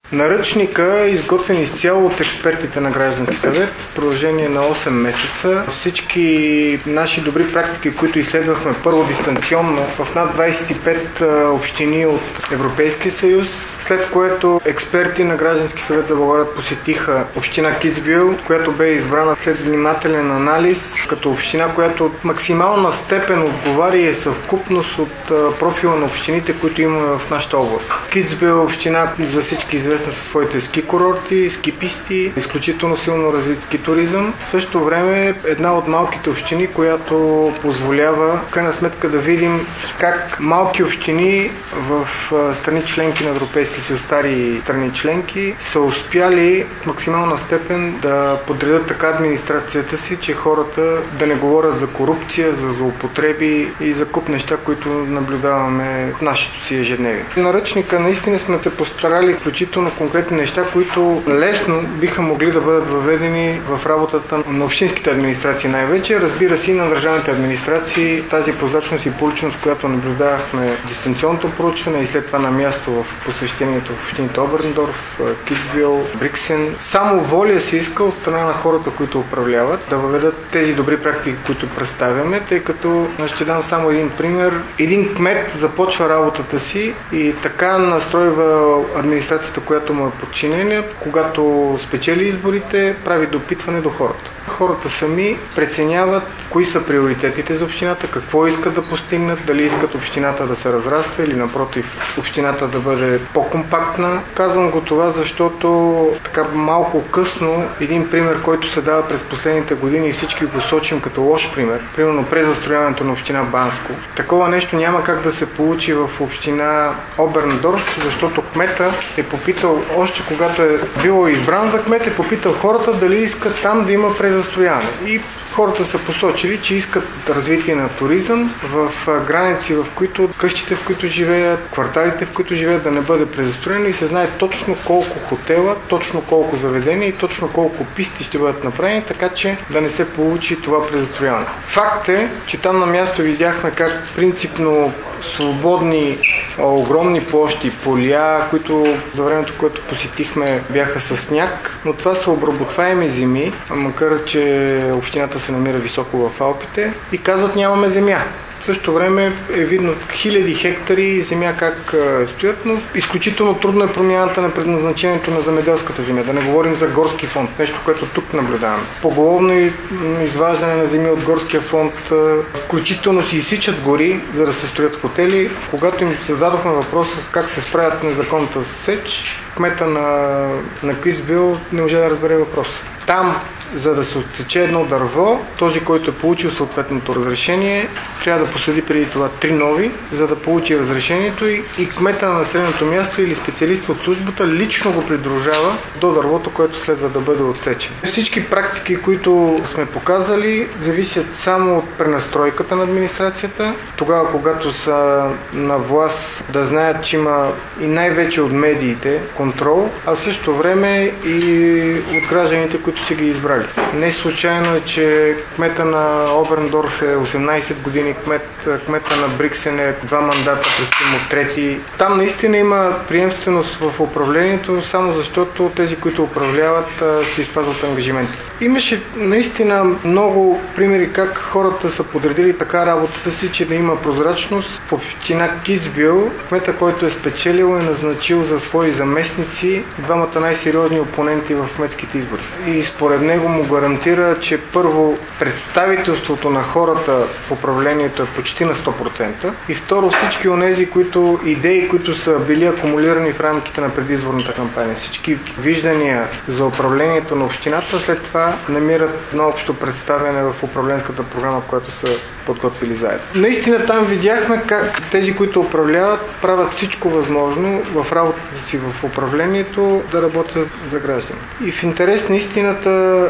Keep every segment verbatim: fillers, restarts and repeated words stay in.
Наръчника е изготвен изцяло от експертите на Граждански съвет в продължение на осем месеца. Всички наши добри практики, които изследвахме първо дистанционно в над двадесет и пет общини от Европейския съюз, след което експерти на Граждански съвет за Благоевград посетиха община Кицбил, която бе избрана след внимателен анализ като община, която от максимална степен отговаря и е съвкупност от профила на общините, които имаме в нашата област. Кицбил е община за всички известна със своите ски курорти, ски писти, изключително силно развит ски туризъм. В същото време е една от малките общини, която позволява в крайна сметка да видим как малки общини в страни членки на Европейския съюз, стари страни членки, са успяли в максимална степен да подредят така администрацията си, че хората да не говорят за корупция, за злоупотреби и за куп неща, които наблюдаваме в нашето си ежедневие. Наръчника наистина сме се постарали включително конкретни неща, които лесно биха могли да бъдат въведени в работата на общинските администрации най-вече, разбира се и на държавните администрации. Тази прозрачност и публичност, която наблюдавахме дистанционното проучване и след това на място в посещението в общините Оберндорф, Кицбил, Бриксен. Само воля се иска от страна на хората, които управляват, да въведат тези добри практики, които представяме, тъй като ще дам само един пример. Един кмет започва работата си и така настройва администрацията, която му е подчинена, когато спечели изборите, прави допитване до хората. Хората сами преценяват кои са приоритетите за общината, какво искат да постигнат, дали искат общината да се разраства или напротив общината да бъде по-компактна. Казвам го това, защото така малко късно един пример, който се дава през последните години и всички го сочим като лош пример, примерно презастрояването на община Банско. Такова нещо няма как да се получи в община Оберндорф, защото кмета е попитал, още когато е бил избран за кмет, е попитал хората дали искат там да има презастрояване. И хората са посочили, че искат развитие на туризъм в граници, в които къщите, в които живеят, кварталите, в които живеят, да не бъде презастроено и се знае точно колко хотела, точно колко заведения и точно колко писти ще бъдат направени, така че да не се получи това презастрояване. Факт е, че там на място видяхме как принципно свободни, огромни площи, поля, които за времето, което посетихме, бяха със сняг, но това са обработваеми земи, макар че общината се намира високо в Алпите и казват нямаме земя. В същото време е видно хиляди хектари земя как стоят, но изключително трудно е промяната на предназначението на земеделската земя. Да не говорим за горски фонд, нещо, което тук наблюдаваме. Поголовно изваждане на земи от горския фонд, включително си изсичат гори, за да се строят хотели. Когато им зададохме въпроса как се справят незаконната сеч, кмета на, на Кицбил не може да разбере въпроса. Там, за да се отсече едно дърво, този, който е получил съответното разрешение, трябва да посади преди това три нови, за да получи разрешението и, и кмета на населеното място или специалист от службата лично го придружава до дървото, което следва да бъде отсечено. Всички практики, които сме показали, зависят само от пренастройката на администрацията. Тогава, когато са на власт, да знаят, че има и най-вече от медиите контрол, а в същото време и от гражданите, които са ги избрали. Не случайно е, че кмета на Оберндорф е осемнадесет години кмет, кмета на Бриксен е два мандата, предстоим от трети. Там наистина има приемственост в управлението, само защото тези, които управляват, се изпазват ангажименти. Имаше наистина много примери как хората са подредили така работата си, че да има прозрачност. В община Кицбил кмета, който е спечелил, е назначил за свои заместници двамата най-сериозни опоненти в кметските избори. И според него му гарантира, че първо представителството на хората в управлението е почти на сто процента и второ всички онези, които идеи, които са били акумулирани в рамките на предизборната кампания, всички виждания за управлението на общината, след това намират едно общо представяне в управленската програма, която са подготвили заедно. Наистина там видяхме как тези, които управляват, правят всичко възможно в работата си в управлението да работят за гражданите. И в интерес на истината,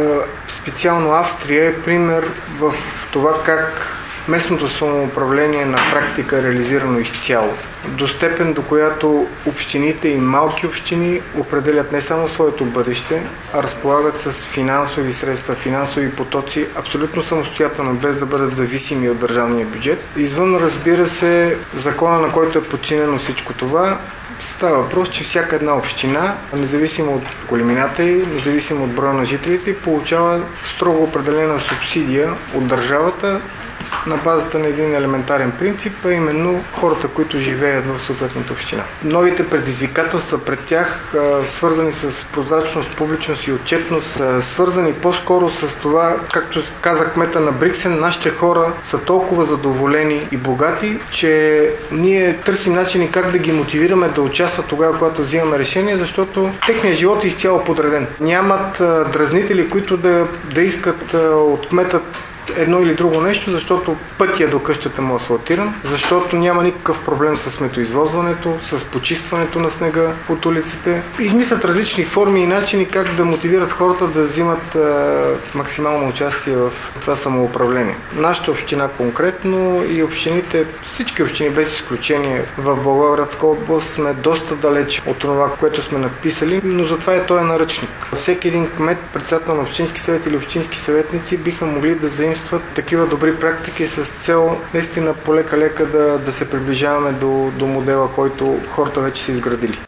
специално Австрия е пример в това как местното самоуправление на практика е реализирано изцяло. До степен, до която общините и малки общини определят не само своето бъдеще, а разполагат с финансови средства, финансови потоци абсолютно самостоятелно, без да бъдат зависими от държавния бюджет. Извън, разбира се, закона, на който е подчинено всичко това, Става въпрос, че всяка една община, независимо от големината й, независимо от броя на жителите, получава строго определена субсидия от държавата на базата на един елементарен принцип, а именно хората, които живеят в съответната община. Новите предизвикателства пред тях, свързани с прозрачност, публичност и отчетност, свързани по-скоро с това, както каза кмета на Бриксен, нашите хора са толкова задоволени и богати, че ние търсим начини как да ги мотивираме да участват тогава, когато взимаме решение, защото техният живот е изцяло подреден. Нямат дразнители, които да, да искат от кмета едно или друго нещо, защото пътя до къщата му е асфалтиран, защото няма никакъв проблем с сметоизвозването, с почистването на снега от улиците. Измислят различни форми и начини как да мотивират хората да взимат а, максимално участие в това самоуправление. Нашата община конкретно и общините, всички общини без изключение в Благоевградска област сме доста далеч от това, което сме написали, но затова е този наръчник. Всеки един кмет, председател на общински съвет или общински съветници биха могли да заимстват такива добри практики с цел наистина полека-лека да, да се приближаваме до, до модела, който хората вече са изградили.